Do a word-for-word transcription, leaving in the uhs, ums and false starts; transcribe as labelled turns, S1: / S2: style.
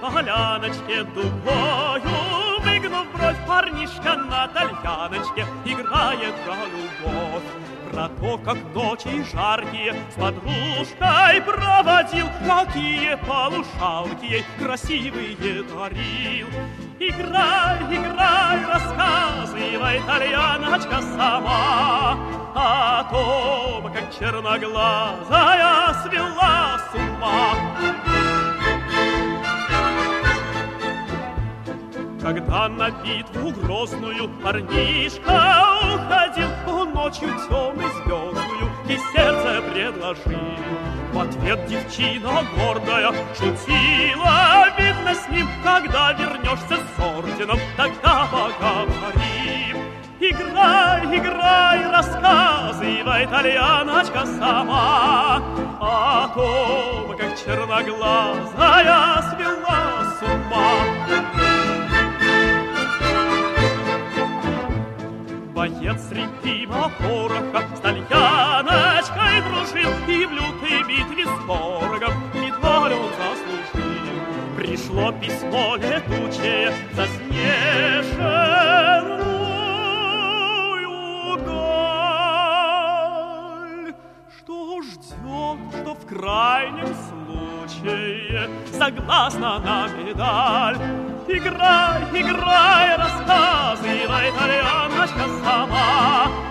S1: поляночке дугою, выгнув бровь, парнишка на тальяночке играет про любовь. Про то, как ночи жаркие с подружкой проводил, какие полушалки ей красивые дарил. Играй, играй, рассказывай, тальяночка, сама о том, как черноглазая свела с ума. Когда на битву грозную парнишка уходил, он ночью темной звездную и сердце предложил. В ответ девчина гордая шутила, видно, с ним, когда вернешься с орденом, тогда поговорим. Играй, играй, рассказывай, тальяночка, сама о том, как черноглазая свела с ума. Боец среди пороха с тальяночкой дружил, и в лютой битве с ворогом медаль он заслужил. Пришло письмо летучее, заснеженную даль, что ждет, что в крайнем случае согласна на медаль. Играй, играй, рассказывай, тальяночка, сама